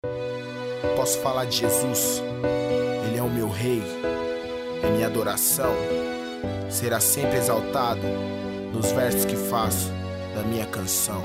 Posso falar de Jesus, Ele é o meu rei, é minha adoração, será sempre exaltado nos versos que faço da minha canção.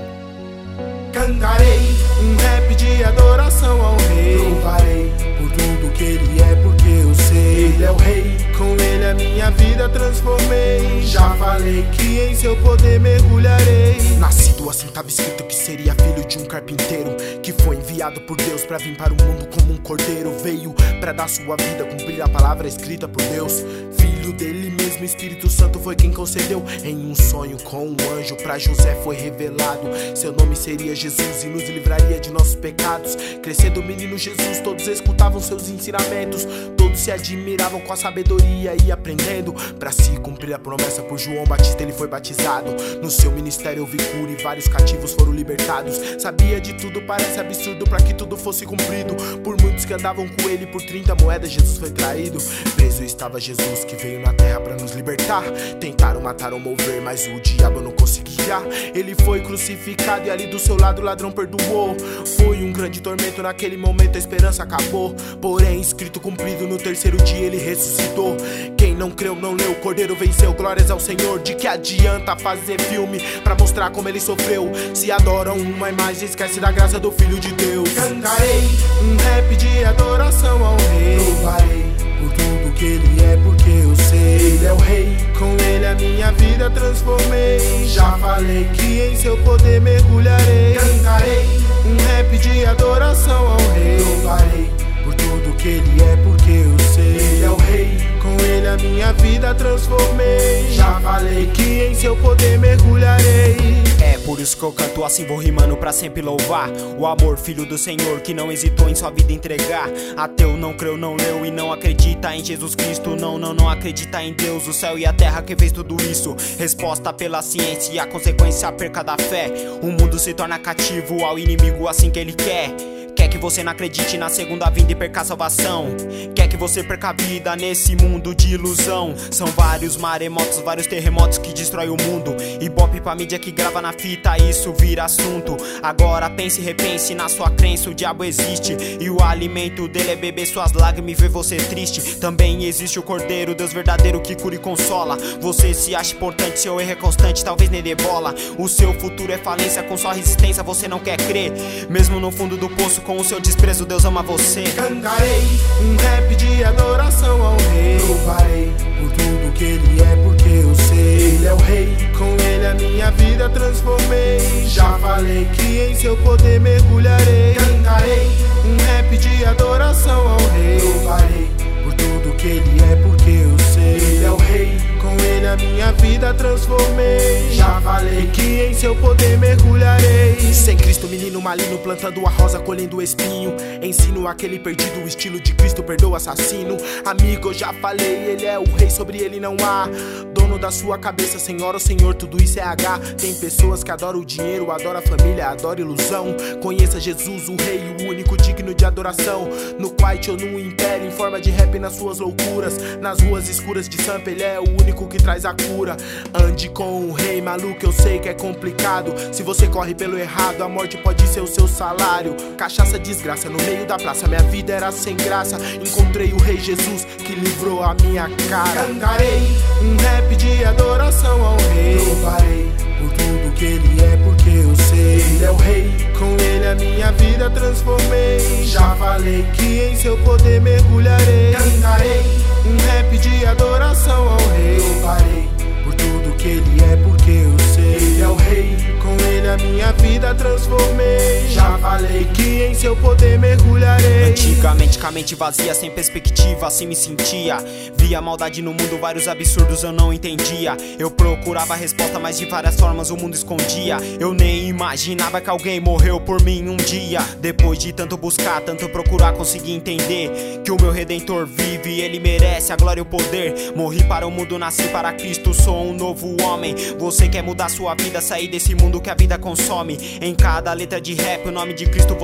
Cantarei um rap de adoração ao rei, louvarei por tudo que ele é, porque eu sei, ele é o rei, com ele a minha vida transformei. Já falei que em seu poder mergulharei. Nascido assim tava escrito que seria filho de um carpinteiro, que foi enviado por Deus pra vir para o mundo como um cordeiro. Veio pra dar sua vida, cumprir a palavra escrita por Deus. Filho dele mesmo, Espírito Santo foi quem concedeu. Em um sonho com um anjo pra José foi revelado, seu nome seria Jesus e nos livraria de nossos pecados. Crescendo o menino Jesus, todos escutavam seus ensinamentos, todos se admiravam com a sabedoria e aprendendo. Pra se cumprir a promessa por João Batista ele foi batizado. No seu ministério houve cura e vários cativos foram libertados. Sabia de tudo, parece absurdo, pra que tudo fosse cumprido. Por muitos que andavam com ele, por 30 moedas Jesus foi traído. Preso estava Jesus que veio na terra pra nos libertar. Tentaram matar ou mover, mas o diabo não conseguia. Ele foi crucificado e ali do seu lado o ladrão perdoou. Foi um grande tormento, naquele momento a esperança acabou. Porém escrito cumprido, no terceiro dia ele ressuscitou. Quem não creu não leu, o cordeiro venceu, glórias ao Senhor. De que adianta fazer filme pra mostrar como ele sofreu, se adoram uma imagem, esquece da graça do Filho de Deus. Cantarei um rap de adoração ao rei, louvarei por tudo que ele é, porque eu sei, ele é o rei, com ele a minha vida transformei. Já falei que em seu poder mergulharei. Cantarei um rap de adoração ao rei, louvarei por tudo que ele é, porque eu sei, ele é o rei, com ele a minha vida transformei. Já falei que em seu poder mergulharei. É por isso que eu canto assim, vou rimando pra sempre louvar o amor, filho do Senhor, que não hesitou em sua vida entregar. Ateu não creu, não leu e não acredita em Jesus Cristo. Não acredita em Deus, o céu e a terra que fez tudo isso. Resposta pela ciência e a consequência a perca da fé. O mundo se torna cativo ao inimigo assim que ele quer. Quer que você não acredite na segunda vinda e perca a salvação. Quer que você perca a vida nesse mundo de ilusão. São vários maremotos, vários terremotos que destrói o mundo. Ibope pra mídia que grava na fita, isso vira assunto. Agora pense e repense na sua crença, o diabo existe e o alimento dele é beber suas lágrimas e ver você triste. Também existe o cordeiro, Deus verdadeiro que cura e consola. Você se acha importante, seu erro é constante, talvez nem dê bola. O seu futuro é falência, com sua resistência você não quer crer. Mesmo no fundo do poço, com o seu desprezo, Deus ama você. Cantarei um rap de adoração ao rei, louvarei por tudo que ele é, porque eu sei, ele é o rei, com ele a minha vida transformei. Já falei que em seu poder mergulharei. Cantarei um rap de adoração ao rei, louvarei por tudo que ele é, porque eu sei, ele é o rei, com ele a minha vida transformei. Já falei que em seu poder mergulharei. Sem Cristo, menino maligno, plantando a rosa, colhendo o espinho. Ensino aquele perdido, o estilo de Cristo, perdoa assassino. Amigo, eu já falei, ele é o rei, sobre ele não há dono da sua cabeça, senhora ou senhor, tudo isso é H. Tem pessoas que adoram o dinheiro, adoram a família, adoram ilusão. Conheça Jesus, o rei, o único digno de adoração. No quiet ou no império, em forma de rap nas suas loucuras. Nas ruas escuras de Sampa, ele é o único que traz a cura. Ande com o rei, maluco, eu sei que é complicado. Se você corre pelo errado, a morte pode ser o seu salário. Cachaça, desgraça, no meio da praça, minha vida era sem graça. Encontrei o rei Jesus, que livrou a minha cara. Cantarei um rap de adoração ao rei, louvarei por tudo que ele é, porque eu sei, ele é o rei, com ele a minha vida transformei. Já falei que em seu poder mergulharei. Cantarei um rap de adoração ao rei, louvarei por tudo que ele é, porque eu sei, ele é o rei, com ele a minha vida transformei. Já falei que em seu poder mergulharei. Antigamente, com a mente vazia, sem perspectiva, assim me sentia. Via maldade no mundo, vários absurdos eu não entendia. Eu procurava a resposta, mas de várias formas o mundo escondia. Eu nem imaginava que alguém morreu por mim um dia. Depois de tanto buscar, tanto procurar, consegui entender que o meu Redentor vive, ele merece a glória e o poder. Morri para o mundo, nasci para Cristo, sou um novo homem. Você quer mudar sua vida, sair desse mundo que a vida consome. Em cada letra de rap, o nome de Cristo vou sempre citar.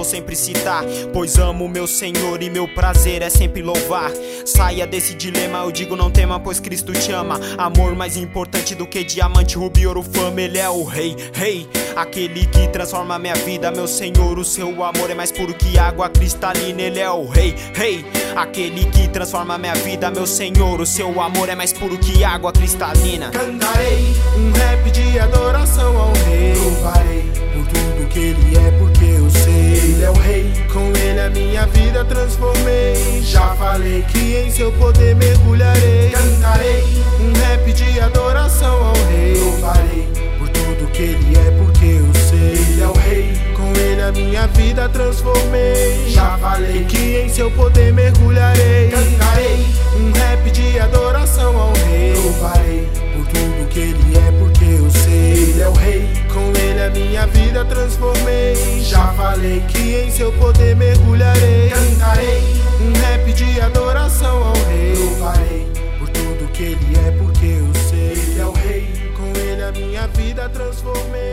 recitar, pois amo meu Senhor e meu prazer é sempre louvar. Saia desse dilema, eu digo não tema, pois Cristo te ama. Amor mais importante do que diamante, rubi, ouro, fama, ele é o rei, rei. Aquele que transforma minha vida, meu Senhor, o seu amor é mais puro que água cristalina, ele é o rei, rei. Aquele que transforma minha vida, meu Senhor, o seu amor é mais puro que água cristalina. Cantarei um rap de adoração ao rei. Louvarei por tudo que ele é, porque eu sei ele é o rei. Com ele a minha vida transformei. Já falei que em seu poder mergulharei. Cantarei um rap de adoração ao rei. Louvarei por tudo que ele é, porque eu sei ele é o rei. Com ele a minha vida transformei. Já falei que em seu poder mergulharei. Cantarei um rap de adoração ao rei. Louvarei por tudo que ele é, porque eu sei ele é o rei. Com ele a minha vida transformei. Já falei que em seu poder mergulharei. Cantarei um rap de adoração ao rei. Louvarei por tudo que ele é, porque eu sei ele é o rei. Com ele a minha vida transformei.